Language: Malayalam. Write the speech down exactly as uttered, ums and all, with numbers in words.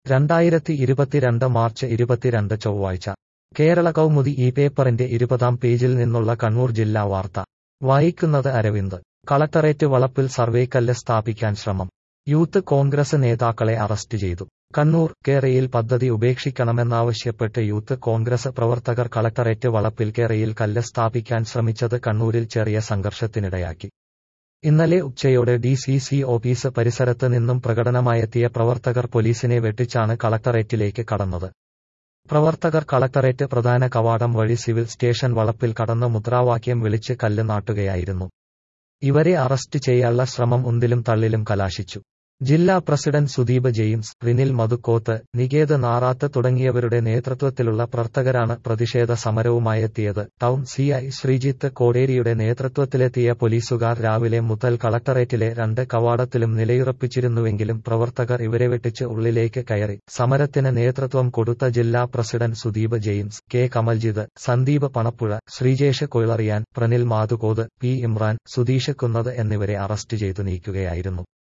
രണ്ടായിരത്തി ഇരുപത്തിരണ്ട് മാർച്ച് ഇരുപത്തിരണ്ട് ചൊവ്വാഴ്ച കേരള കൗമുദി ഈ പേപ്പറിന്റെ ഇരുപതാം പേജിൽ നിന്നുള്ള കണ്ണൂർ ജില്ലാ വാർത്ത വായിക്കുന്നത് അരവിന്ദ്. കളക്ടറേറ്റ് വളപ്പിൽ സർവേക്കല്ല് സ്ഥാപിക്കാൻ ശ്രമം. യൂത്ത് കോൺഗ്രസ് നേതാക്കളെ അറസ്റ്റ് ചെയ്തു. കണ്ണൂർ. കേരയിൽ പദ്ധതി ഉപേക്ഷിക്കണമെന്നാവശ്യപ്പെട്ട് യൂത്ത് കോൺഗ്രസ് പ്രവർത്തകർ കളക്ടറേറ്റ് വളപ്പിൽ കേരയിൽ കല്ല് സ്ഥാപിക്കാൻ ശ്രമിച്ചത് കണ്ണൂരിൽ ചെറിയ സംഘർഷത്തിനിടയാക്കി. ഇന്നലെ ഉച്ചയോടെ ഡി സി സി ഓഫീസ് പരിസരത്ത് നിന്നും പ്രകടനമായെത്തിയ പ്രവർത്തകർ പോലീസിനെ വെട്ടിച്ചാണ് കളക്ടറേറ്റിലേക്ക് കടന്നത്. പ്രവർത്തകർ കളക്ടറേറ്റ് പ്രധാന കവാടം വഴി സിവിൽ സ്റ്റേഷൻ വളപ്പിൽ കടന്ന് മുദ്രാവാക്യം വിളിച്ച് കല്ല് നാട്ടുകയായിരുന്നു. ഇവരെ അറസ്റ്റ് ചെയ്യാനുള്ള ശ്രമം ഉന്തിലും തള്ളിലും കലാശിച്ചു. ജില്ലാ പ്രസിഡന്റ് സുദീപ് ജെയിംസ്, റിനിൽ മധുക്കോത്ത്, നികേത് നാറാത്ത് തുടങ്ങിയവരുടെ നേതൃത്വത്തിലുള്ള പ്രവർത്തകരാണ് പ്രതിഷേധ സമരവുമായെത്തിയത്. ടൗൺ സി ഐ ശ്രീജിത്ത് കോടേരിയുടെ നേതൃത്വത്തിലെത്തിയ പോലീസുകാർ രാവിലെ മുതൽ കളക്ടറേറ്റിലെ രണ്ട് കവാടത്തിലും നിലയുറപ്പിച്ചിരുന്നുവെങ്കിലും പ്രവർത്തകർ ഇവരെ വെട്ടിച്ച് ഉള്ളിലേക്ക് കയറി. സമരത്തിന് നേതൃത്വം കൊടുത്ത ജില്ലാ president Sudeep James, K Kamaljith, Sandeep Panappuzha, Sreejesh Koyilariyan, Pranil Mathukoth, P Imran, Sudheesh Kunnath എന്നിവരെ അറസ്റ്റ് ചെയ്തു നീക്കുകയായിരുന്നു.